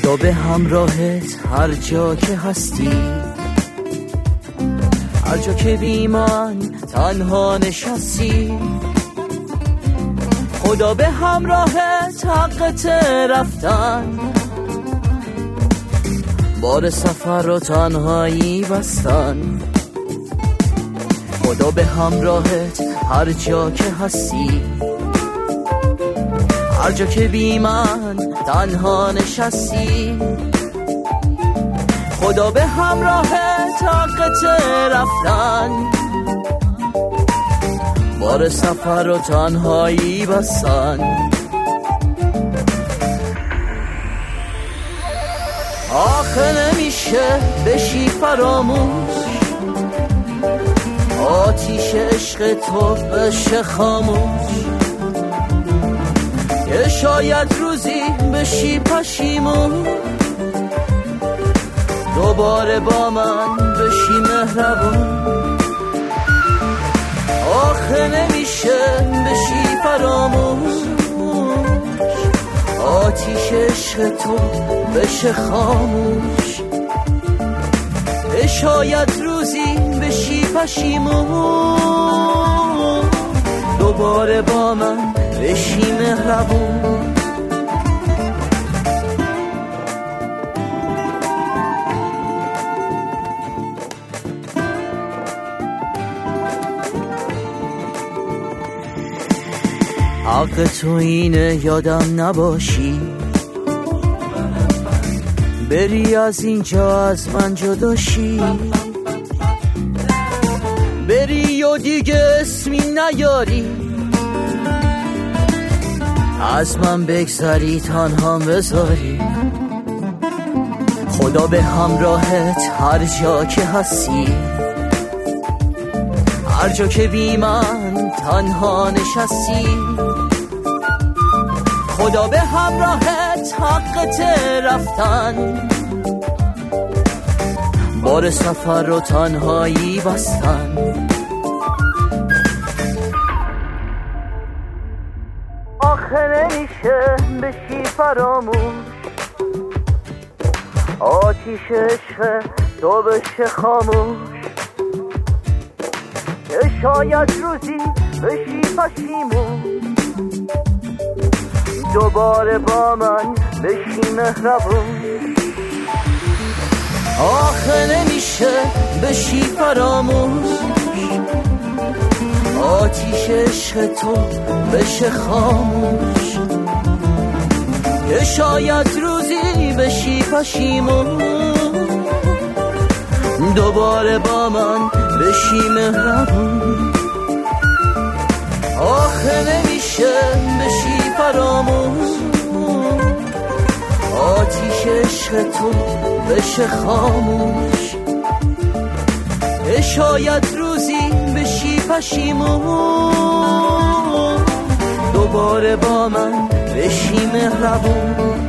خدا به همراهت هر جا که هستی، هر جا که بی من تنها نشستی. خدا به همراهت حقت رفتن، بار سفر رو تنهایی بستن. خدا به همراهت هر جا که هستی، هر جا که بی من تنها نشستی. خدا به همراهت حقت رفتن، بار سفر رو تنهایی بستن. آخه نمیشه بشی فراموش، آتیش عشق تو بشه خاموش. که شاید روزی بشی پشیمون، دوباره با من بشی مهربون. آخه نمیشه بشی فراموش، آتیش عشق تو بشه خاموش. شاید روزی بشی پشیمون، دوباره با من بشی مهربون. حق تو اینه یادم نباشی، بری از اینجا از من جداشی. بری و دیگه اسمی نیاری، از من بگذری تنها بذاری. خدا به همراهت هر جا که هستی، هر جا که بی من تنها نشستی. خدا به همراهت حقت رفتن، بار سفر رو تنهایی بستن. آخه نمیشه بشی فراموش، آتیش عشق تو بشه خاموش. که شاید روزی بشی پشیمون، دوباره با من بشی مهربون. آخه نمیشه بشی فراموش، آتیش عشق تو بشه خاموش. که شاید روزی بشی پشیمون، دوباره با من بشی مهربون. آخه نمیشه بشی فراموش، آتیش عشق تو بشه خاموش. شاید روزی بشی پشیمون، دوباره با من بشی مهربون.